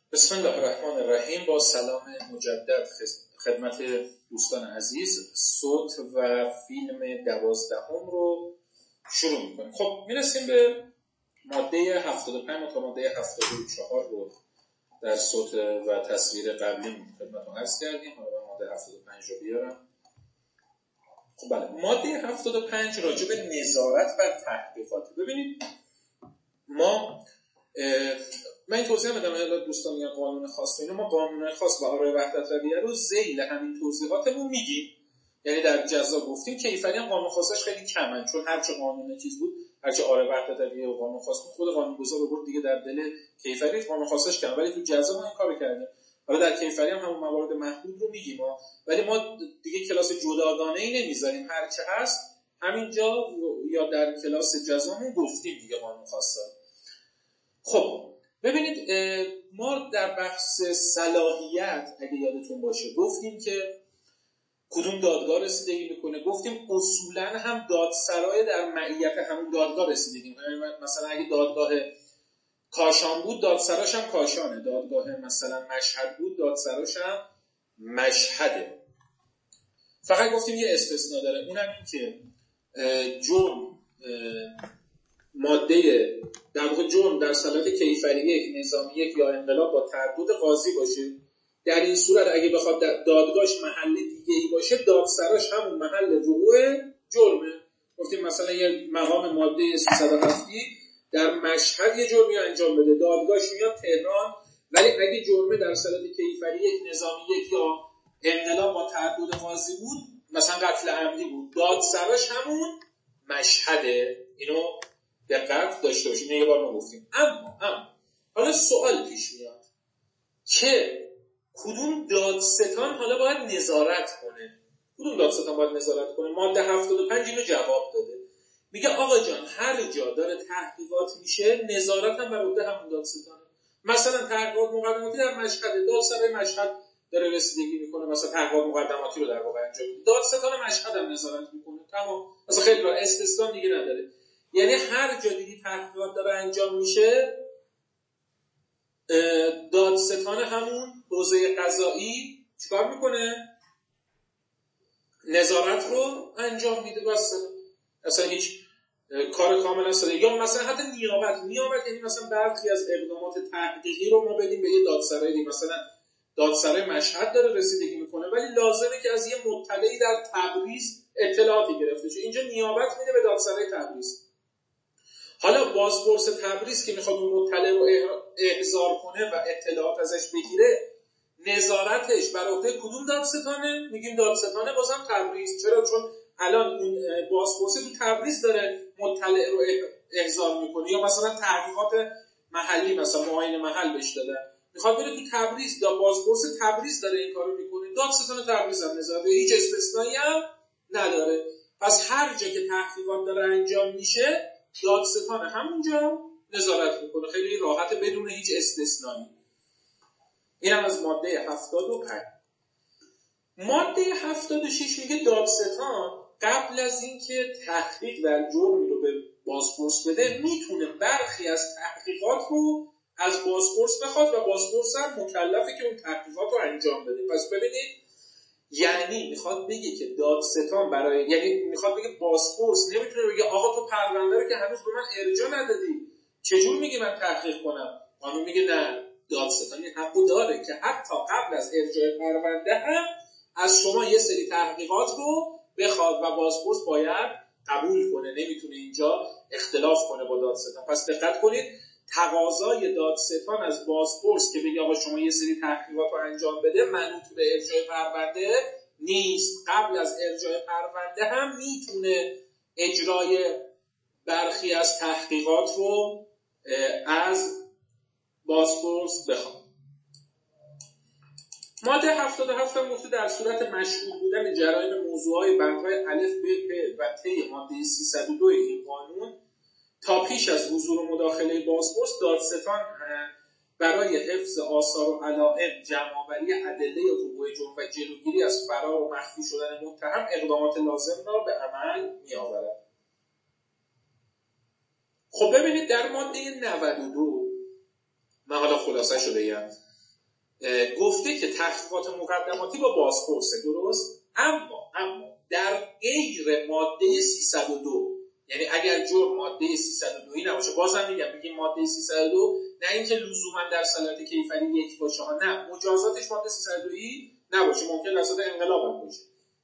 بسم الله الرحمن الرحیم. با سلام مجدد خدمت دوستان عزیز، صوت و فیلم 12 رو شروع میکنیم. خب میرسیم به ماده 75 تا ماده 74 رو در صوت و تصویر قبلی خدمتتون عرض کردیم. حالا ماده 75 رو بیارم. خب بله، ماده 75 راجع به نظارت بر تحقیقات. ببینید من این توضیح بدم دوستان میگن قانون خاص، اینو ما قانون خاص و آرای وحدت رویه رو ذیل همین توضیحاتمون میگیم. یعنی در جزا گفتیم کیفری هم قانون خاصش خیلی کمن، چون هرچه قانون چیز بود، هرچه آرای وحدت رویه و قانون خاص بود، خود قانون‌گذار رو برد دیگه در دل کیفری قانون خاصش کم، ولی تو جزا ما این کارو کردیم. حالا در کیفری هم همون موارد محدود رو میگیم ولی ما دیگه کلاس جداگانه‌ای نمیذاریم، هرچه هست همینجا یا در کلاس جزامون گفتیم دیگه قانون خاصه. خب ببینید، ما در بحث صلاحیت اگه یادتون باشه گفتیم که کدوم دادگاه رسیدگی میکنه. گفتیم اصولا هم دادسرای در معیت همون دادگاه رسیدگی میکنه. مثلا اگه دادگاه کاشان بود دادسراش هم کاشانه، دادگاه مثلا مشهد بود دادسراش هم مشهده. فقط گفتیم یه استثناء داره، اونم این که جرم ماده در واقع جرم در صلاحیت کیفری یک، نظامی یک یا انقلاب با تردد قاضی باشه. در این صورت اگه بخواد دادگاهش محل دیگه‌ای باشه، دادسراش همون محل وقوع جرمه. گفتیم مثلا یه مقام ماده 307 در مشهد یه جرمی انجام بده، دادگاهش میاد تهران، ولی اگه جرمه در صلاحیت کیفری یک، نظامی یک یا انقلاب با تردد قاضی بود، مثلا قتل عمدی بود، دادسراش همون مشهده. اینو دقت داشته باشید، یه بار ما گفتیم. اما حالا سوال پیش میاد که کدوم دادستان حالا باید نظارت کنه؟ کدوم دادستان باید نظارت کنه؟ ماده 75 اینو جواب داده. میگه آقا جان، هر جا داره تحقیقات میشه نظارت هم بر عهده همون دادستانه. مثلا تحقیقات مقدماتی در مشهد، دادسرای مشهد داره رسیدگی میکنه، مثلا تحقیقات مقدماتی رو در واقع انجام میده، دادستان مشهد هم نظارت میکنه. تمام، مثلا خیلی را استثنا دیگه نداره. یعنی هر جا دیگه تحقیقات داره انجام میشه، دادستان همون حوزه قضایی چیکار میکنه؟ نظارت رو انجام میده. بس اصلا هیچ کار کاملا ساده. یا مثلا حتی نیابت یعنی مثلا برخی از اقدامات تحقیقی رو ما بدیم به یه دادسرای دیگه. مثلا دادسرای مشهد داره رسیدگی میکنه، ولی لازمه که از یه مطلعی در تبریز اطلاعاتی گرفته شه، اینجا نیابت میده به دادسرای تبریز. حالا بازپرس تبریز که میخواد اون مطلع رو احضار کنه و اطلاعات ازش بگیره، نظارتش بر عهده کدوم دادستانه؟ میگیم دادستانه بازم تبریز. چرا؟ چون الان اون بازپرس تو تبریز داره مطلع رو احضار میکنه، یا مثلا تحقیقات محلی، مثلا معاینه محل بهش دادن، میخواد بره تو تبریز، بازپرس تبریز داره این کارو میکنه، دادستان تبریز هم نظارت، هیچ استثنایی هم نداره. پس هر جا که تحقیقات داره انجام میشه، دادستان همونجا نظارت میکنه. خیلی راحت بدون هیچ استثنایی. این هم از ماده 75. ماده 76 میگه دادستان قبل از اینکه تحقیق در جرمی رو به بازپرس بده، میتونه برخی از تحقیقات رو از بازپرس بخواد و بازپرس هم مکلفه که اون تحقیقات رو انجام بده. پس ببینید، یعنی میخواد بگه که دادستان یعنی میخواد بگه بازپرس نمیتونه بگه آقا تو پرونده رو که هنوز به من ارجاع ندادی، چجور میگه من تحقیق کنم؟ قانون میگه نه، دادستان این حقو داره که حتی قبل از ارجاع پرونده هم از شما یه سری تحقیقات رو بخواد و بازپرس باید قبول کنه، نمیتونه اینجا اختلاف کنه با دادستان. پس دقت کنید، تقاضای دادستان از بازپرس که بگه آقا شما یه سری تحقیقات رو انجام بده منوط به ارجاع پرونده نیست. قبل از ارجاع پرونده هم میتونه اجرای برخی از تحقیقات رو از بازپرس بخواد. ماده 77 هم گفته در صورت مشهور بودن جرایم موضوعهای بندهای الف ب پ و ت ماده 302 این قانون تا پیش از حضور و مداخله بازپرس، دادستان برای حفظ آثار و علائم، جمع‌آوری ادله وقوع جرم و جلوگیری از فرار و مخفی شدن متهم اقدامات لازم را به عمل می‌آورد. خب ببینید، در ماده 92 من حالا خلاصه‌شو بگم. گفته که تحقیقات مقدماتی با بازپرسه، درست؟ اما در غیر ماده 302، یعنی اگر جرم ماده 302 نباشه، بازم میگیم ماده 302 نه اینکه لزوما در صلاحیت کیفری یک باشه ها، نه، مجازاتش ماده 302 نباشه، ممکن است انقلاب باشه.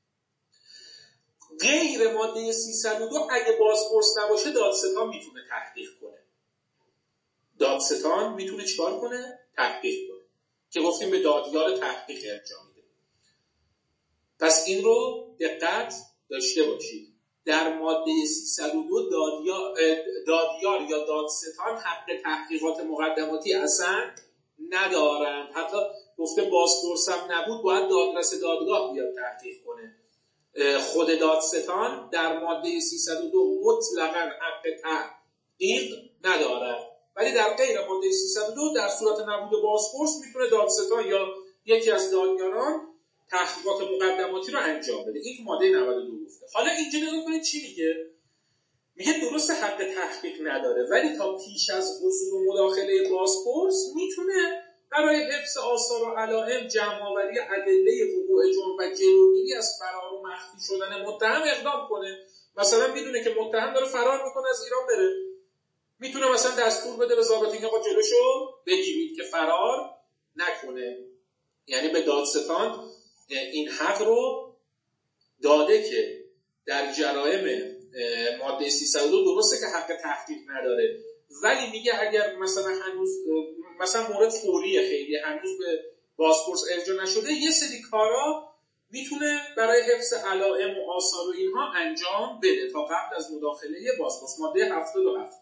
غیر ماده 302 اگه بازپرس نباشه دادستان میتونه تحقیق کنه. دادستان میتونه چیکار کنه؟ تحقیق کنه، که گفتیم به دادیار تحقیق انجام میده. پس این رو دقت داشته باشید. در ماده 302 دادیار یا دادستان حق تحقیقات مقدماتی اصلا ندارند. حتی گفته بازپرس هم نبود باید دادرس دادگاه بیاد تحقیق کنه. خود دادستان در ماده 302 مطلقاً حق تحقیق ندارد، ولی در غیر ماده 302 در صورت نبود بازپرس میتونه دادستان یا یکی از دادیاران تحقیقات مقدماتی رو انجام بده. این ماده 92 گفته. حالا اینجا نگاه کنید چی میگه؟ میگه درست حق تحقیق نداره، ولی تا پیش از حضور و مداخله بازپرس میتونه برای حفظ آثار و علائم، جمع‌آوری ادله وقوع جرم و جلوگیری از فرار و مخفی شدن متهم اقدام کنه. مثلا میدونه که متهم داره فرار میکنه از ایران بره، میتونه مثلا دستور بده به ضابطین که جلوشو بگیرید که فرار نکنه. یعنی به دادستان این حق رو داده که در جرایم ماده 302 درسته که حق تحقیق نداره، ولی میگه اگر مثلا هنوز مثلا مورد فوریه، خیلی هنوز به بازپرس ارجاع نشده، یه سری کارا میتونه برای حفظ علائم و آثار و اینها انجام بده تا قبل از مداخله بازپرس. ماده 77.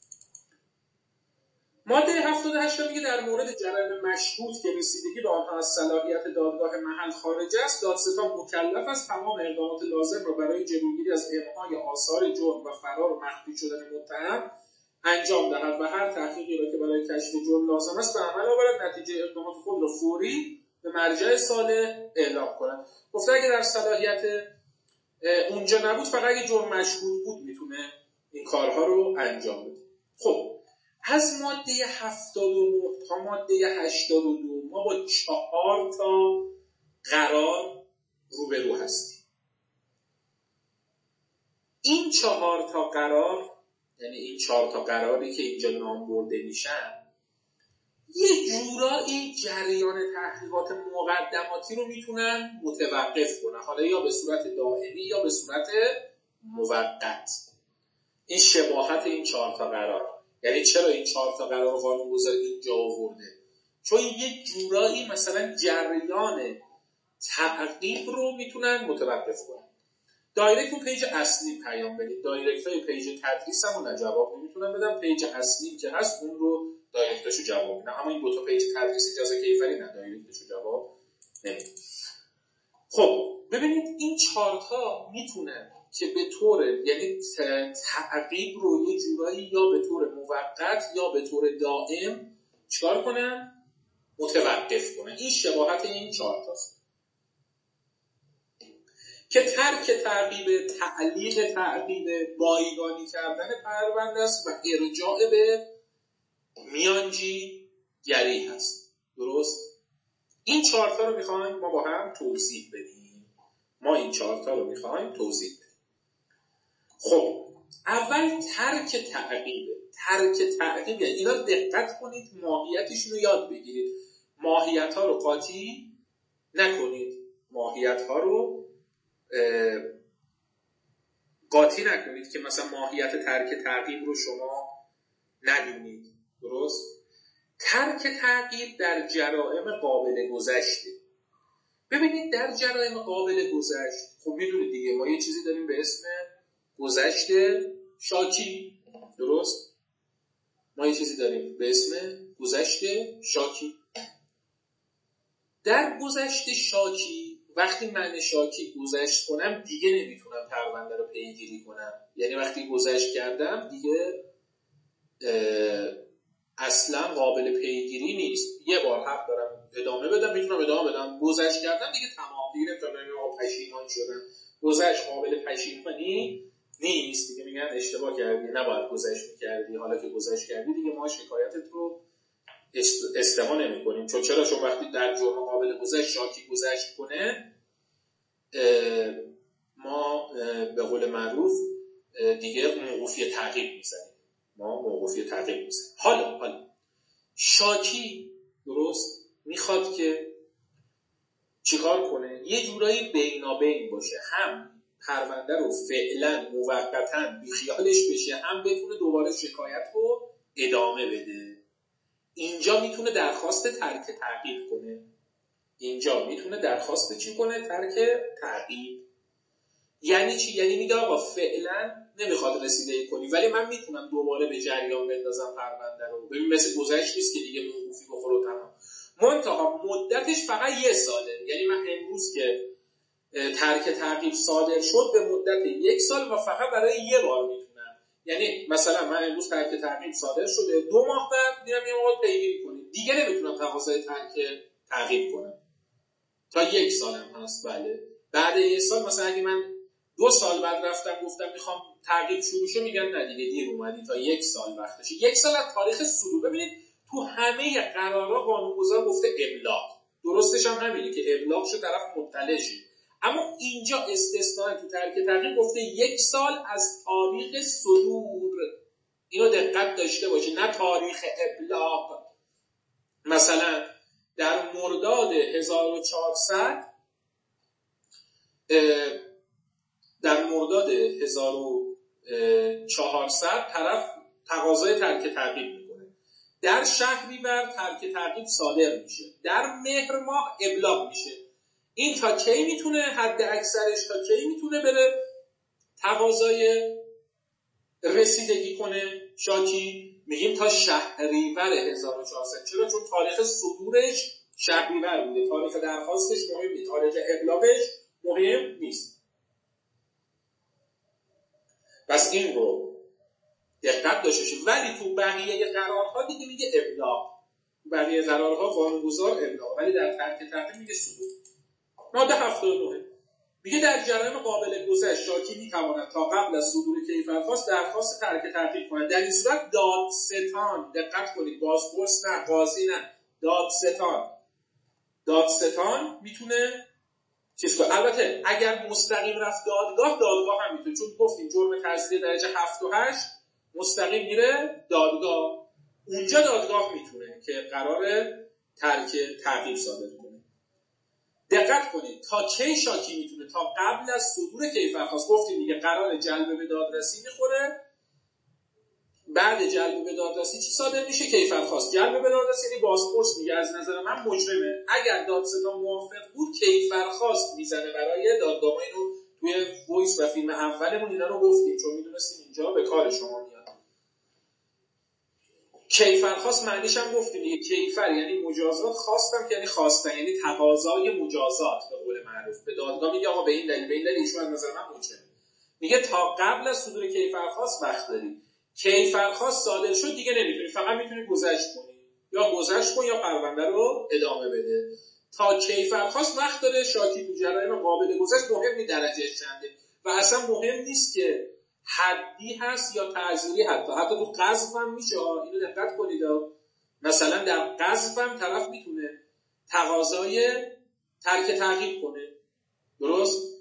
ماده 78 میگه در مورد جرایم مشهود که رسیدگی به آنها از صلاحیت دادگاه محل خارج است، دادستان مکلف است تمام اقدامات لازم را برای جلوگیری از اعمال آثار جرم و فرار و مخفی شدن متهم انجام دهد و هر تحقیقی را که برای کشف جرم لازم است به عمل آورد، نتیجه اقدامات خود را فوری به مرجع صالح اعلام کند. گفته اگه در صلاحیت اونجا نبود، فقط اگه جرم مشهود بود میتونه این کارها رو انجام بده. خب از ماده 79 تا ماده 82 ما با 4 تا قرار روبرو هستیم. این 4 تا قرار، یعنی این 4 تا قراری که اینجا نام برده میشن، یه جورایی جریان تحقیقات مقدماتی رو میتونن متوقف کنن، حالا یا به صورت دائمی یا به صورت موقت. این شباهت این 4 تا قرار. یعنی چرا این 4 تا قرار قانون‌گذار اینجا آورده؟ چون یک جورایی مثلا جریان تعقیب رو میتونن متوقف کنن. دایرکت اون پیج اصلی پیام بدید. دایرکت های پیج تدریس هم جواب نمیتونن بدم. پیج اصلی که هست اون رو دایرکتشو جواب میدن، اما این دو تا پیج تدریس اجازه کیفری نه، دایرکتشو جواب نمیدن. خب ببینید این 4 تا میتونن که به طور، یعنی تعقیب رو یه جورایی یا به طور موقت یا به طور دائم چیکار کنن؟ متوقف کنن. این شباهت این 4 تاست که ترک تعقیب، تعلیق تعقیب، بایگانی کردن پرونده است و ارجاع به میانجی گری هست. درست؟ این 4 تا رو میخوایم ما با هم توضیح بدیم. خب اول ترک تعقیب. ترک تعقیب یعنی اینا دقت کنید، ماهیتشون رو یاد بگیرید. ماهیت ها رو قاطی نکنید. قاطی نکنید که مثلا ماهیت ترک تعقیب رو شما ندونید. درست؟ ترک تعقیب در جرائم قابل گذشته. ببینید در جرائم قابل گذشت، خب میدونید دیگه ما یه چیزی داریم به اسم گذشت شاکی. درست؟ ما یه چیزی داریم به اسم گذشت شاکی. در گذشت شاکی وقتی من شاکی گذشت کنم دیگه نمیتونم پرونده رو پیگیری کنم. یعنی وقتی گذشت کردم دیگه اصلا قابل پیگیری نیست. یه بار حق دارم ادامه بدم، میتونم ادامه بدم. گذشت کردم دیگه تمام، دیگه نمیتونم پشیمان شدم. گذشت قابل پشیمانی نیست دیگه. میگن اشتباه کردی، نباید گذشت میکردی، حالا که گذشت کردی دیگه ما شکایتت رو استماع نمی‌کنیم. چون وقتی در جرم قابل گذشت شاکی گذشت کنه، ما به قول معروف دیگه موقوفی تعقیب میزنیم. حالا شاکی درست میخواد که چیکار کنه؟ یه جورایی بینابین باشه، هم پرونده رو فعلا موقتا بیخیالش بشه، هم بتونه دوباره شکایت رو ادامه بده. اینجا میتونه درخواست ترک تعقیب کنه. ترک تعقیب یعنی چی؟ یعنی میگه آقا فعلا نمیخواد رسیدگی کنی، ولی من میتونم دوباره به جریان بندازم پرونده رو. ببین مثل گذشت نیست که دیگه موقوفی بخوره و تمام. منتها مدتش فقط 1 ساله. یعنی من امروز که ترک تعقیب صادر شد به مدت 1 سال و فقط برای 1 بار میتونم. یعنی مثلا من امروز ترک تعقیب صادر شده، 2 ماه بعد میرم یه موقع پیگیری کنید، دیگه نمیتونم تقاضای ترک تعقیب کنم تا 1 سالم هست. بله بعد 1 سال مثلا اگه من 2 سال بعد رفتم گفتم میخوام تعقیب شروع شه، میگن نه دیگه دیر اومدی، تا 1 سال وقتشه. 1 سال از تاریخ صدور. ببینید تو همه قرارها قانونگذار گفته ابلاغ، درستش هم همینه که ابلاغ شو طرف مطلع شه، اما اینجا استثناء تو ترک تعقیب گفته 1 سال از تاریخ صدور. اینو دقت داشته باشید، نه تاریخ ابلاغ. مثلا در مرداد 1400 طرف تقاضای ترک تعقیب میکنه، در شهریور ترک تعقیب صادر میشه، در مهر ماه ابلاغ میشه. این تا کی میتونه، حد اکثرش تا کی میتونه بره تقاضای رسیدگی کنه شاکی؟ میگیم تا شهریور 1400. چرا؟ چون تاریخ صدورش شهریور بوده، تاریخ درخواستش مهم نیست، تاریخ ابلاغش مهم نیست. پس این رو دقت داشته باشید. ولی تو بقیه قرارها دیگه میگه ابلاغ، تو بقیه قرارها قانونگذار ابلاغ، ولی در ترک تعقیب میگه صدور. ماده 79 میگه در جرایم قابل گذشت شاکی میتواند تا قبل از صدور کیفرخواست درخواست ترک تعقیب کند. در این صورت دادستان، دقت کنید، بازپرس نه، قاضی نه، دادستان میتونه چیز کنه. البته اگر مستقیم رفت دادگاه هم میتونه، چون گفتیم جرم تزییر درجه 7 و 8 مستقیم میره دادگاه، اونجا دادگاه میتونه که قرار ترک تعقیب صادر کنه. دقت کنید تا کی شاکی میتونه؟ تا قبل از صدور کیفرخواست. گفتیم دیگه قرار جلب به دادرسی میخوره، بعد جلب به دادرسی چی صادر میشه؟ کیفرخواست. جلب به دادرسی یعنی بازپرس میگه از نظر من مجرمه، اگر دادستان موافق بود کیفرخواست میزنه برای دادگاه. اینو توی وایس و فیلم اولمون اینا رو گفتیم چون میدونستیم اینجا به کار شما میاد. کیفرخواست معنیش هم گفتیم دیگه، کیفر یعنی مجازات، خواستم که یعنی خواستن، یعنی تقاضای مجازات. به قول معروف به دادگاه میگه آقا به این دلیل ایشون از نظر من مجرمه. میگه تا قبل از صدور کیفرخواست وقت داری. کیفرخواست صادر شد دیگه نمیتونی، فقط میتونی گذشت کنی، یا گذشت کن یا پرونده رو ادامه بده. تا کیفرخواست وقت داره. شاکی تو جرایم قابل گذشت مهم نیست درجهش چنده و اصلا مهم نیست که حدی هست یا تعزیری، حتی تو قذف هم میشه. اینو دقت کنید، مثلا در قذف هم طرف میتونه تقاضای ترک تعقیب کنه، درست؟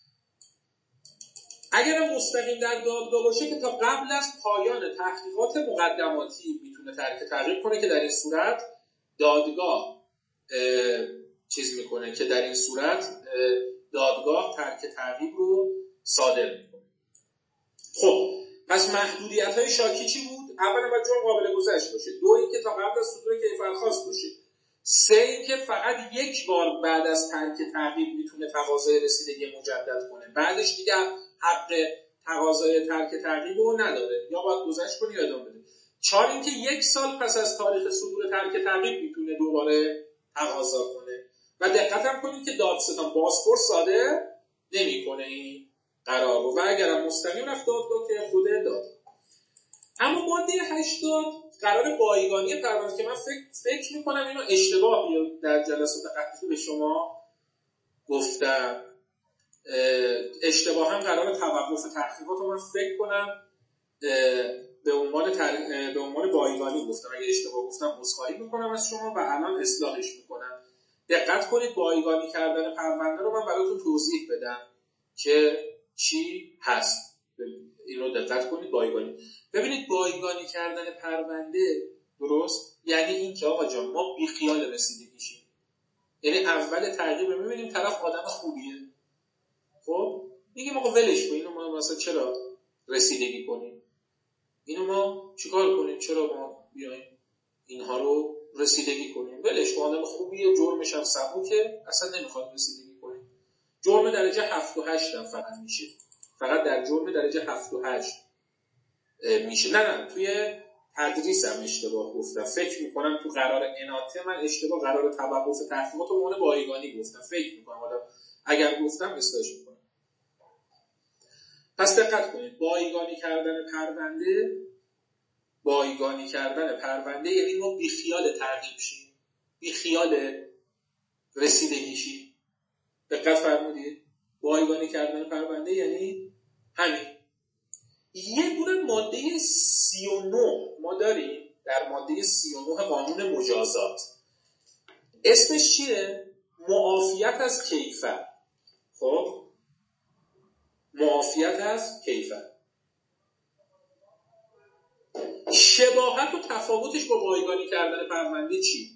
اگر مستقیم در دادگاه باشه که تا قبل از پایان تحقیقات مقدماتی میتونه ترک تعقیب کنه، که در این صورت دادگاه میکنه، که در این صورت دادگاه ترک تعقیب رو صادر میکنه. خب پس محدودیت‌های شاکی چی بود؟ اولا باید جرم قابل گذشت باشه، 2 اینکه تا قبل از صدور کیفرخواست باشه، 3 اینکه فقط 1 بار بعد از ترک تعقیب میتونه تقاضای رسیدگی مجدد کنه، بعدش دیگه حق تقاضای ترک تعقیب رو نداره، یا باید گذشت کنه یا ادامه بده. 4 اینکه 1 سال پس از تاریخ صدور ترک تعقیب میتونه دوباره تقاضا کنه. و دقت هم کنید که دادستان بازپرس صادر نمیکنه این قرار رو، و اگرم مستقیم رفت دادگاه که خود دادگاه. اما ماده 80 قرار بایگانی پرونده که من فکر میکنم اینو اشتباهی در جلسات قبلی به شما گفتم، اشتباه هم قرار توقف تحقیقات رو من فکر کنم به عنوان بایگانی گفتم، اگه اشتباه گفتم عذرخواهی میکنم از شما و الان اصلاحش میکنم. دقت کنید بایگانی کردن پرونده رو من براتون توضیح بدم که چی هست. اینو دقت کنید. ببینید بایگانی کردن پرونده درست یعنی این که آقا جان ما بی خیال رسیدگیشیم. یعنی اول تغییر میبینیم طرف آدم خوبیه، خب میگیم آقا ولش کن، اینو ما مثلا چرا رسیدگی کنیم، اینو ما چیکار کنیم، چرا ما بیایم اینها رو رسیدگی کنیم، ولش کن آدم خوبیه، جرمش هم سبکه، اصلا نمیخواد رسیدگی کنیم. جرم درجه 7 و 8 هم فقط میشه، فقط در جرم درجه 7 و 8 میشه. نه توی تدریس هم اشتباه گفتم، فکر میکنم تو قرار اناته من اشتباه قرار توقف تحقیقات و مورد بایگانی گفتم، فکر میکنم، حالا اگر گفتم اصلاحش میکنم. پس دقت کنید بایگانی کردن پرونده یعنی ما بیخیال تعقیب شیم، بیخیال رسیدگی شیم. دقت فرمودید بایگانی کردن پرونده یعنی همین. یه دونه ماده 39 ما داریم در ماده 39 قانون مجازات، اسمش چیه؟ معافیت از کیفر. خب معافیت از کیفر، شباهت و تفاوتش با بایگانی کردن پرونده چی؟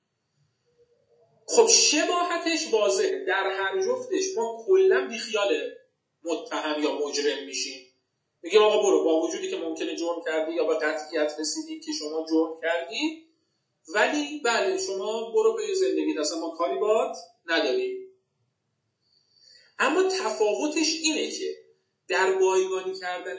خب شباهتش واضحه، در هر جفتش ما کلا بیخیال متهم یا مجرم میشیم، میگیم آقا برو، با وجودی که ممکنه جرم کردی یا به قطعیت رسیدی که شما جرم کردی، ولی بله شما برو به زندگی، اصلا ما کاری باهات نداریم. اما تفاوتش اینه که در بایگانی کردن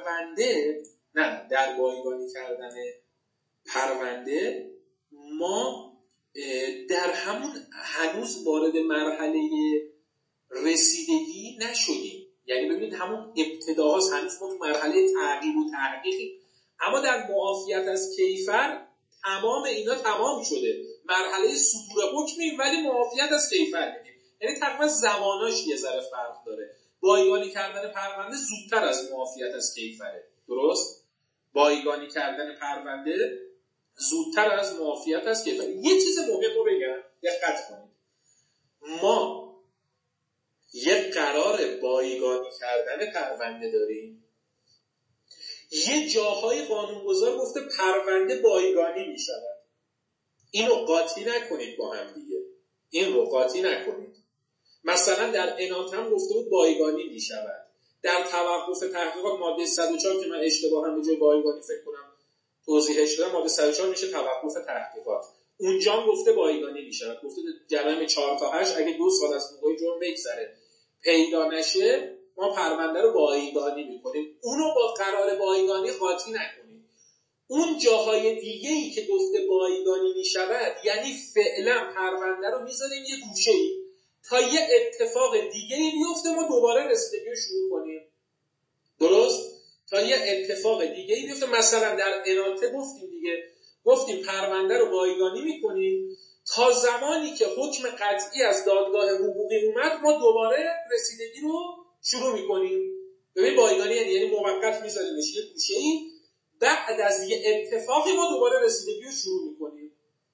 پرونده ما در همون هنوز وارد مرحله رسیدگی نشدیم، یعنی ببینید همون ابتداهاست، هنوز ما تو مرحله تعقیب و تحقیقیم. اما در معافیت از کیفر تمام اینا تمام شده، مرحله صدور حکمیم ولی معافیت از کیفر میدیم، یعنی تقریبا زماناش یه ذره فرق داره. بایگانی کردن پرونده زودتر از معافیت از کیفره، درست؟ بایگانی کردن پرونده زودتر از معافیت از کیفر. یه چیز مهم رو بگم، دقت کنید، ما یه قرار بایگانی کردن پرونده داریم، یه جاهای قانونگذار گفته پرونده بایگانی می شود. اینو قاطی نکنید با هم دیگه، این رو قاطی نکنید. مثلا در اناتم گفته بود بایگانی می شود، در توقف تحقیقات ماده 104 که من اشتباه هم به جای بایگانی فکر کنم توضیحش دادم، ماده 104 میشه توقف تحقیقات، اونجا هم گفته بایگانی می شود، گفته جرایم 4 تا 8 اگه 2 سال از موقع جرم بگذره پیدا نشه ما پرونده رو بایگانی میکنیم. اونو با قرار بایگانی قاطی نکنیم. اون جاهای دیگه‌ای که گفته بایگانی میشود یعنی فعلا پرونده رو میذاریم یه گوشه‌ای تا یه اتفاق دیگه‌ای بیفته ما دوباره رسیدگی رو شروع کنیم، درست؟ تا یه اتفاق دیگه‌ای بیفته. مثلا در اناته گفتیم پرونده رو بایگانی میکنیم تا زمانی که حکم قطعی از دادگاه حقوقی اومد ما دوباره رسیدگی رو شروع میکنیم. ببین بایگانی یعنی موقت میذاریمش یه گوشه‌ای، بعد از یه اتفاقی ما دوباره رسیدگی رو شروع میکنیم.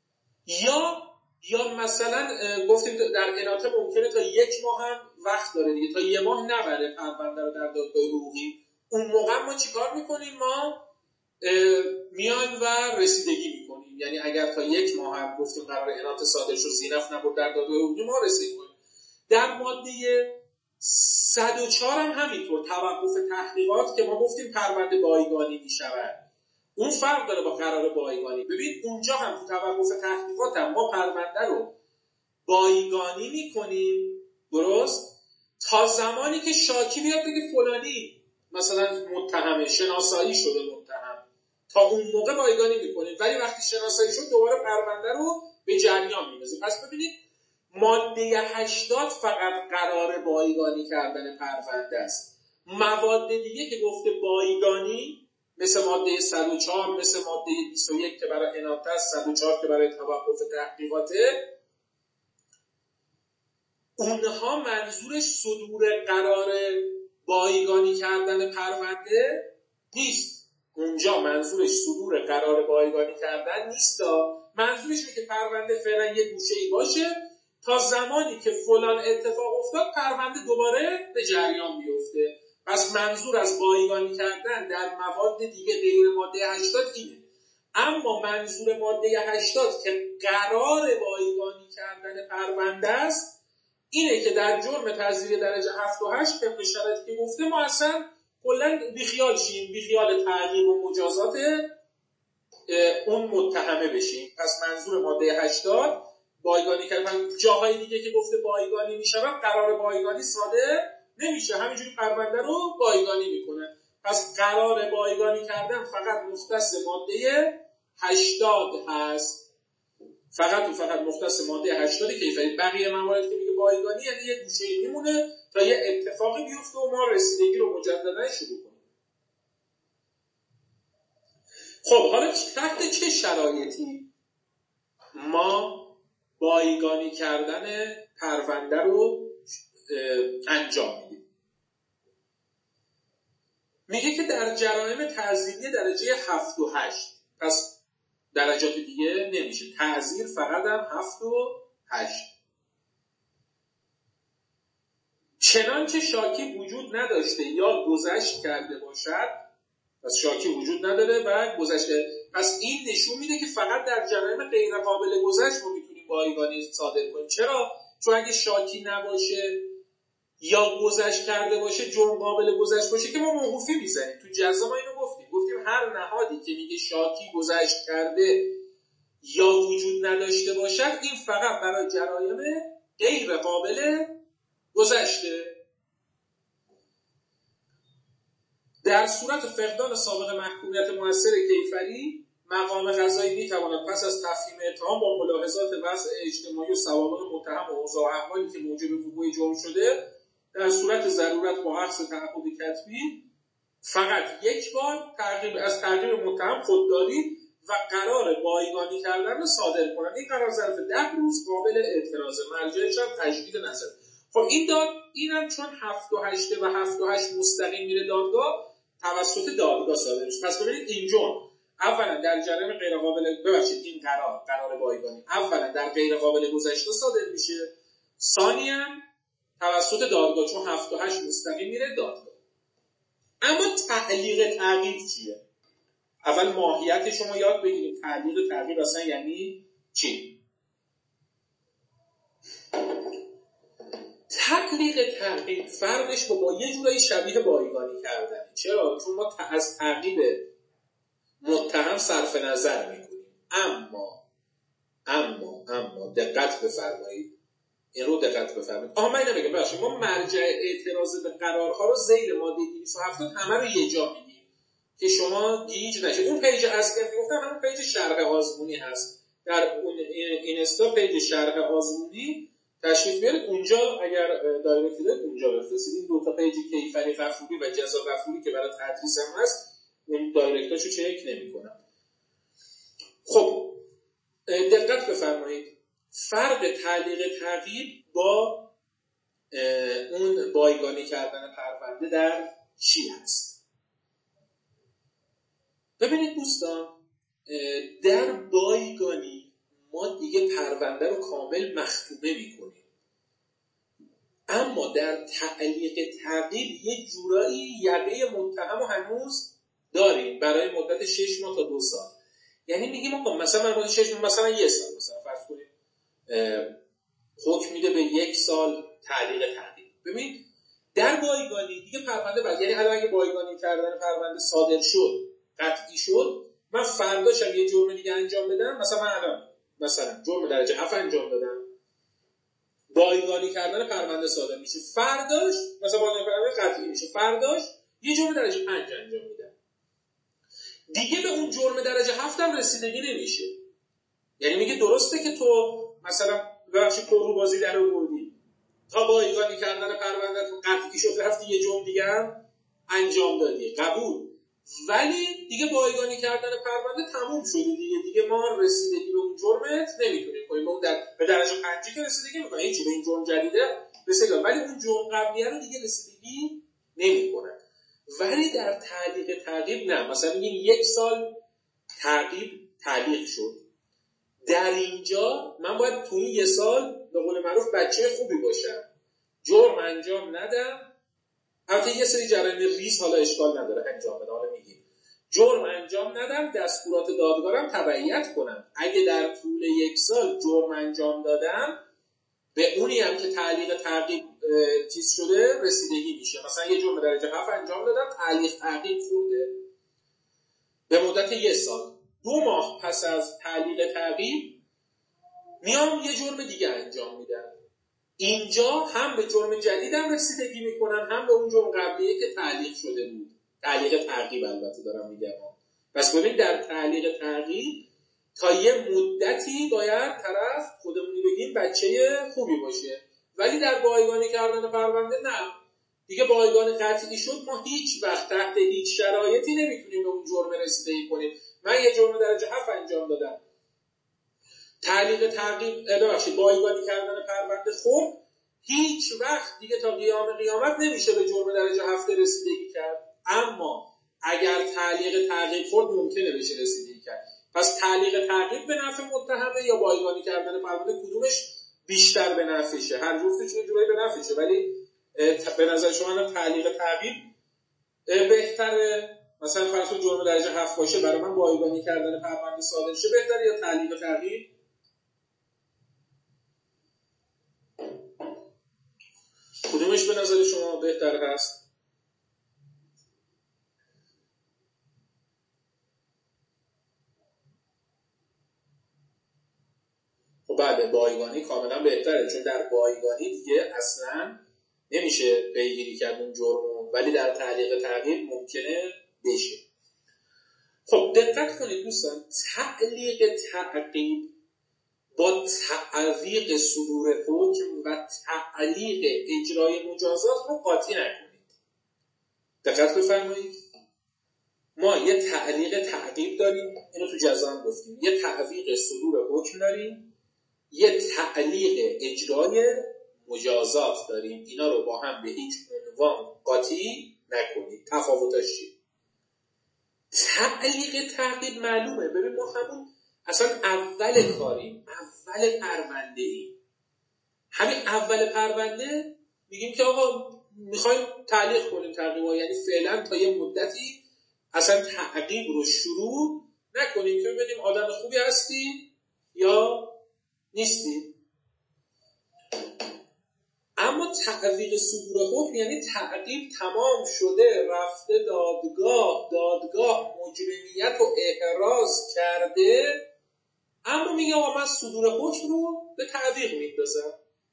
یا مثلا گفتیم در اناته ممکنه تا 1 ماه هم وقت داره دیگه، تا 1 ماه نبره پرونده رو در دادگاه حقوقی، اون موقع ما چیکار میکنیم؟ ما میایم و رسیدگی میکنیم. یعنی اگر تا 1 ماه هم گفتیم قرار اناته صادر شد زینف نبود در دادگاه حقوقی ما رسیدگی کنیم. در ماده 104 هم همینطور توقف تحقیقات که ما گفتیم پرونده بایگانی میشود، اون فرق داره با قرار بایگانی. ببین اونجا هم تو توقف تحقیقات هم ما پرونده رو بایگانی میکنیم، درست؟ تا زمانی که شاکی بیاد بگه فلانی مثلا متهم شناسایی شده متهم، تا اون موقع بایگانی میکنیم، ولی وقتی شناسایی شد دوباره پرونده رو به جریان میندازیم. پس ببینید ماده 80 فقط قرار بایگانی کردن پرونده است. مواد دیگه که گفته بایگانی مثل ماده 104، مثل ماده 21 که برای اناته است، 104 که برای توقف تحقیقاته، اونها منظورش صدور قرار بایگانی کردن پرونده نیست. اونجا منظورش صدور قرار بایگانی کردن نیستا، منظورش اینه که پرونده فعلا یه گوشه‌ای باشه تا زمانی که فلان اتفاق افتاد پرونده دوباره به جریان بیفته. پس منظور از بایگانی کردن در مواد دیگه غیر ماده 80 اینه. اما منظور ماده 80 که قرار بایگانی کردن پرونده است اینه که در جرم تزییر درجه 7 و 8 طبق شرایطی که گفته ما اصلا کلا بیخیال شیم، بیخیال تعقیب و مجازات اون متهمه بشیم. پس منظور ماده 80 بایگانی کردن. جاهای دیگه که گفته بایگانی میشود قرار بایگانی صادر نمیشه، همینجوری پرونده رو بایگانی میکنه. پس قرار بایگانی کردن فقط مختص ماده 80 هست، فقط و فقط مختص ماده 80 کیفری. بقیه موارد که میگه بایگانی یعنی یه گوشه میمونه تا یه اتفاقی بیفته و ما رسیدگی رو مجددا شروع کنیم. خب حالا تحت چه شرایطی ما بایگانی کردن پرونده رو انجام میدیم؟ میگه که در جرایم تعزیری درجه 7 و 8. پس درجات دیگه نمیشه، تعزیر فقط هم 7 و 8. چنانچه شاکی وجود نداشته یا گذشت کرده باشد، پس شاکی وجود نداره و گذشته. پس این نشون میده که فقط در جرایم غیر قابل گذشت ما میتونیم بایگانی صادر کنیم. چرا؟ چون اگه شاکی نباشه یا گذشت کرده باشه، جرم قابل گذشت باشه که ما موقوفی میزنیم. تو جزا ما اینو گفتیم هر نهادی که میگه شاکی گذشت کرده یا وجود نداشته باشد این فقط برای جرایم غیر قابل گذشته. در صورت فقدان سابقه محکومیت مؤثر کیفری مقام قضایی میتواند پس از تفهیم اتهام با ملاحظات وضع اجتماعی و سوابق متهم و اوضاع و احوالی که موجب وقوع جرم شده در صورت ضرورت با اخذ تعهد کتبی فقط یک بار از تغییر متهم خودداری و قرار بایگانی کردن رو صادر کنند. این قرار ظرف 10 روز قابل اعتراضه، مرجعش هم تجدید نظر. خب اینم چون 7 و 8 و 7 و 8 مستقیم میره دادگاه، توسط دادگاه صادر میشه. پس ببینید اینجا اولا در جرایم غیر قابل این قرار بایگانی اولا در غیر قابل گذشته صادر میشه، ثانیاً توسط دادگاه چون 7 و 8 مستقیم میره دادگاه. اما تعلیق تعقیب چیه؟ اول ماهیت شما یاد بگیرید. تعلیق اصلا یعنی چی؟ تعقیب فرقش با یه جورایی شبیه بایگانی کردن. چرا؟ چون ما از تعقیب متهم صرف نظر میکنیم. اما دقت بفرمایید، این رو دقت بفرمایید. من نمیگم ببخشید، ما مرجع اعتراض به قرارها رو زیر ماده 270 همه رو یه جا میگیم که شما گیج نشه. اون پیج اصلی که گفتم همون پیج شرح آزمونی هست. در اون اینستا پیج شرح آزمونی تشریف بیارید، اونجا اگر دایرکت دارید اونجا بفرستید. این دو تا پیج کیفری غفوری و جزا غفوری که برای تدریس هم هست اون دایرکتاشو چک نمی‌کنم. خب دقت بفرمایید، فرق تعلیق تعقیب با اون بایگانی کردن پرونده در چی هست؟ ببینید دوستان، در بایگانی ما دیگه پرونده رو کامل مختومه میکنیم، اما در تعلیق تعقیب یه جورایی یقه متهم رو هنوز داریم برای مدت 6 ماه تا 2 سال. یعنی میگیم آقا مثلا مدت 6 ماه، مثلا 1 سال، مثلا فرض کنیم حکم میده به 1 سال تعلیق تعقیب. ببین در بایگانی دیگه پرونده بعد، یعنی الان اگه بایگانی کردن پرونده صادر شد، قطعی شد، من فرداشم یه جرم دیگه انجام بدم، مثلا من الان مثلا جرم درجه 7 انجام دادم، بایگانی کردن پرونده صادر میشه، فرداش مثلا بایگانی پرونده قطعی میشه، فرداش یه جرم درجه 5 انجام میدم، دیگه به اون جرم درجه 7 هم رسیدگی نمیشه. یعنی میگه درسته که تو مثلا ببخشید تو رو بازی در آوردی تا بایگانی کردن پرونده تو قطعی شد، رفتی یه جرم دیگه هم انجام دادی، قبول، ولی دیگه بایگانی کردن پرونده تموم شده دیگه ما رسیدگی به اون جرمت نمیتونیم کنیم. اون به درجه 5 که رسیدگی میکنه، هیچی به این جرم جدیده رسیدگی، ولی اون جرم قبلیه رو دیگه رسیدگی نمیکنه. ولی در تعلیق نه. مثلا میگیم 1 سال تعلیق شد، در اینجا من باید تو این 1 سال به قول معروف بچه خوبی باشم، جرم انجام ندم. البته یه سری جرایم ریز حالا اشکال نداره انجام بدم، حالا میگیم جرم انجام ندم، دستورات دادگارم تبعیت کنم. اگه در طول 1 سال جرم انجام دادم، به اونی هم که تعقیب چیز شده رسیدگی میشه. مثلا یه جرم درجه 7 انجام دادم، تعقیب خورده به مدت 1 سال. 2 ماه پس از تعقیب میام یه جرم دیگه انجام میدم. اینجا هم به جرم جدیدم رسیدگی میکنم، هم به اون جرم قبلیه که تعلیق شده بود. تعقیب البته دارم میگم. پس ببین در تعقیب تا یه مدتی باید طرف خودمونی بگیم بچه خوبی باشه. ولی در بایگانی کردن پرونده نه دیگه، بایگان قطعی شد، ما هیچ وقت تحت هیچ شرایطی نمیتونیم به اون جرم رسیدگی کنیم. من یه جرم درجه 7 انجام دادم، بایگانی کردن پرونده خورد، هیچ وقت دیگه تا قیامت نمیشه به جرم درجه 7 رسیدگی کرد. اما اگر تعقیب خورد ممکنه بشه رسیدگی کرد. پس تعقیب به نفع متهمه یا بایگانی کردن پرونده، کدومش بیشتر به نفعشه؟ هر جفتش یه جورایی به نفعشه، ولی به نظر شما تعقیب بهتره؟ مثلا فرض کن جرم درجه 7 باشه، برای من بایگانی کردن پرونده صادر شه بهتره یا تعقیب؟ کدومش به نظر شما بهتر هست؟ خب بله، بایگانی کاملا بهتره، چون در بایگانی دیگه اصلا نمیشه پیگیری کرد اون جرم، ولی در تعقیب ممکنه بشه. خب دقت کنید دوستان، تعقیب با تعویق صدور حکم و تعلیق اجرای مجازات رو قاطی نکنید. دقت بفرمایید، ما یه تعقیب داریم، اینو تو جزا هم گفتیم، یه تعویق صدور حکم داریم، یه تعلیق اجرای مجازات داریم. اینا رو با هم به هیچ عنوان قاطی نکنید. تفاوتاش چیه؟ تعقیب معلومه. ببین ما همون اصلا اول کاریم، اول پرونده ایم. همین اول پرونده میگیم که آقا میخوایم تعلیق کنیم تعقیبا، یعنی فعلا تا یه مدتی اصلا تعقیب رو شروع نکنیم که ببینیم آدم خوبی هستی یا نیستی. اما تعویق صدور حکم یعنی تعقیب تمام شده، رفته دادگاه مجرمیت رو احراز کرده، اما میگه آقا من صدور حکم رو به تعویق میندازم.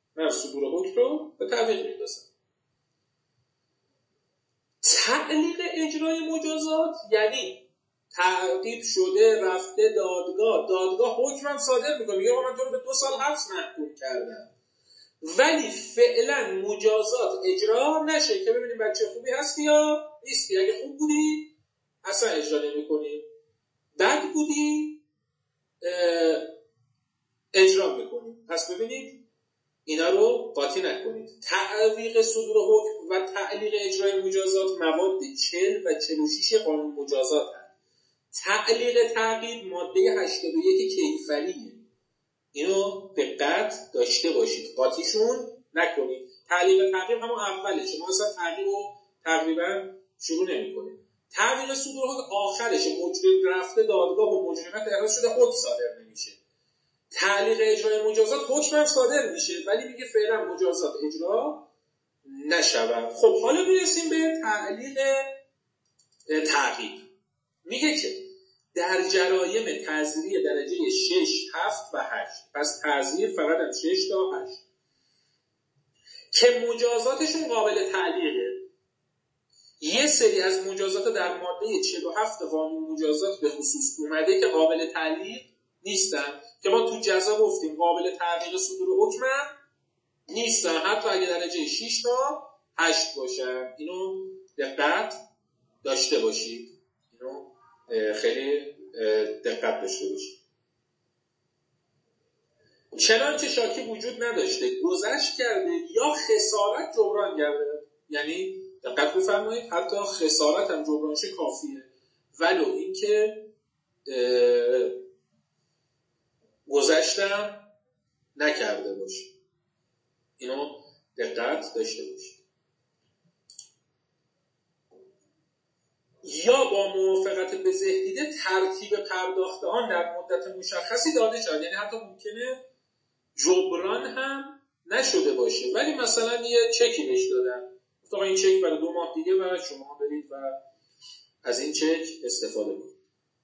تعلیق اجرای مجازات یعنی تعقیب شده، رفته دادگاه حکمم صادر میکنه، میگه آقا من تو رو به 2 سال حبس محکوم کردم، ولی فعلا مجازات اجرا نشه که ببینیم بچه خوبی هستی یا نیستی. اگه خوب بودی اصلا اجرا نمی‌کنی، بد بودی اجرا می‌کنی. پس ببینید اینا رو قاطی نکنید. تعویق صدور حکم و تعلیق اجرای مجازات مواد 40 و 46 قانون مجازات هست. تعلیق تعقیب ماده 81 کیفریه. اینو دقت داشته باشید، قاطیشون نکنید. تعلیق تعقیب همون اولشه، ما اصلا تعقیب رو تقریبا شروع نمی‌کنیم. تعلیق صدور حکم آخرشه، مجرم رفته دادگاه و مجرمیت احراز شده، حکم صادر نمیشه. تعلیق اجرای مجازات حکم هم صادر میشه، ولی میگه فعلا مجازات اجرا نشود. خب حالا میرسیم به تعلیق تعقیب. میگه که در جرایم تعزیری درجه 6, 7 و 8، پس تعزیر فقط از 6 تا 8 که مجازاتشون قابل تعلیقه. یه سری از مجازات در ماده 47 قانون مجازات به خصوص اومده که قابل تعلیق نیستن، که ما تو جزا گفتیم قابل تعلیق صدور حکم نیستن، حتی اگه درجه 6 تا 8 باشن. اینو دقت داشته باشید، اینو خیلی دقت داشته باشید. چنانچه شاکی وجود نداشته، گذشت کرده یا خسارت جبران کرده، یعنی دقت بفرمایید حتی خسارت هم جبرانش کافیه، ولو اینکه گذشتم نکرده باشه. اینو دقت داشته باشید. یا با موافقت بزهدیده ترتیب پرداخت آن در مدت مشخصی داده شد، یعنی حتی ممکنه جبران هم نشده باشه ولی مثلا یه چکی بهش دادن، گفتم این چک برای 2 ماه دیگه و شما برید و از این چک استفاده کنید.